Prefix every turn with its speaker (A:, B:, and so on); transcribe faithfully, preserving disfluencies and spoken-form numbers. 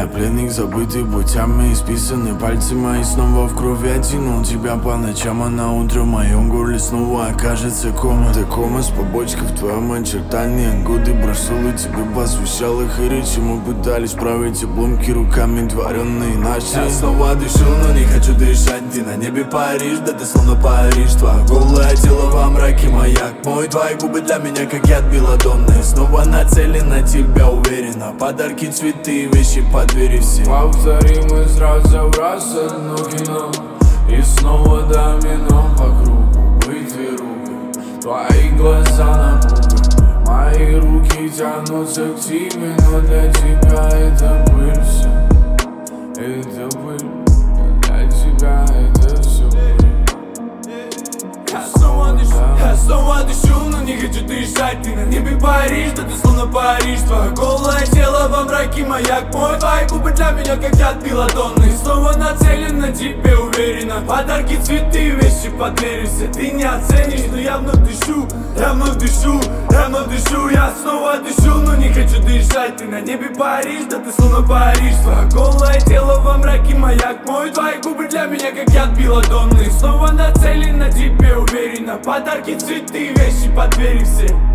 A: Я пленник, забытый путями, исписанный пальцы мои снова в кровь. Я тянул тебя по ночам, а на утро в моем горле снова окажется кома. Ты кома с побочкой в твоем очертании. Годы бросил и тебе посвящал их, и речи мы пытались править обломки руками, творенные иначе. Я снова дышу, но не хочу дышать. Ты на небе паришь, да ты словно Париж. Твое голое тело во мраке маяк мой. Твои губы для меня как яд белладонный. Снова нацелен на тебя уверенно. Подарки, цветы, вещи по двери все.
B: Повторим из раза в раз одно кино, и снова домино по кругу. Быть рукой, твои глаза напуганы. Мои руки тянутся к тебе, но для тебя это пыль все. Это пыль, для тебя это все пыль. Я снова дышу, я снова дышу, но не хочу дышать. Ты на небе Париж, да ты словно Париж. Твое голое тело во мраке маяк мой. Твои губы для меня как яд белладонный. Снова нацелен на тебе уверенно. Подарки, цветы, вещи по двери все. Ты не оценишь, но я вновь дышу. Я вновь дышу, я вновь дышу. Я снова дышу, но не хочу дышать. Ты на небе Париж, да ты словно Париж. Твое голое тело во мраке маяк мой. Твои губы для меня как яд белладонный. Снова нацелен на тебе уверенно. Подарки, цветы, вещи по двери все.